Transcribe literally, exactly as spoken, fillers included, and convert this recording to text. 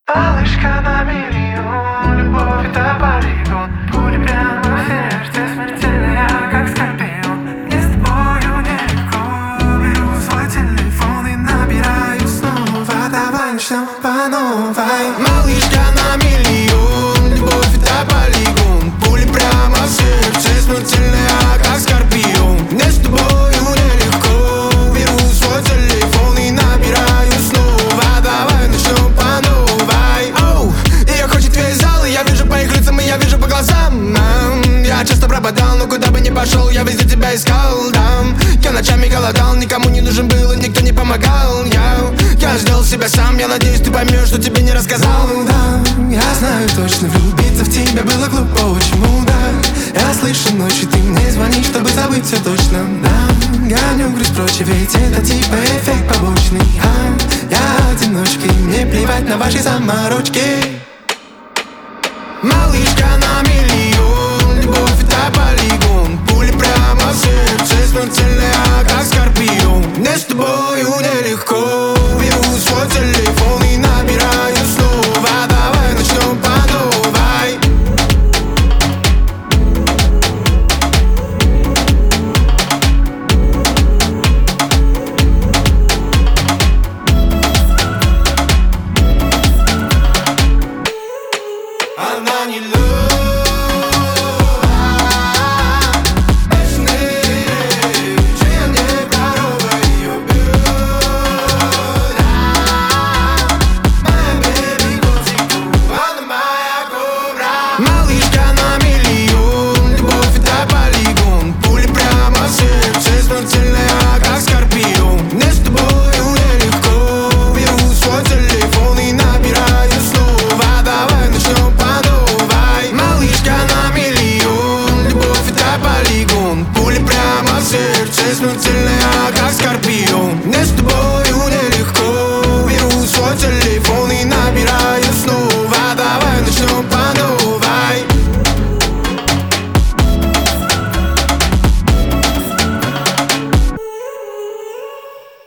Малышка на миллион, любовь это полигон. Пули прямо в сердце, смертельная, как скорпион. Мне с тобою нелегко, беру свой телефон и набираю снова. Давай начнем по новой. Малышка на миллион, любовь это полигон. Пули прямо в сердце, смертельная, как скорпион. Мне с тобою нелегко, беру свой телефон и набираю снова. Давай начнем по новой. Оу, ее хочет весь зал, и я вижу по их лицам, и я вижу по глазам. Я часто пропадал, но куда бы ни пошел, я везде тебя искал, да. Я ночами голодал, никому не нужен был, и никто не помогал. Я, я сделал себя сам, я надеюсь, ты поймешь, что тебе не рассказал. Ну да, я знаю точно, влюбиться в тебя было глупо, почему, да. Я слышу ночью, ты мне звонишь, чтобы забыть все точно, да. Гоню грусть прочь, ведь это типа эффект побочный, а. Я одиночка, и мне плевать на ваши заморочки. Малышка на миллион, любовь это полигон. Пули прямо в сердце, смертельная, как скорпион. Мне с тобою нелегко.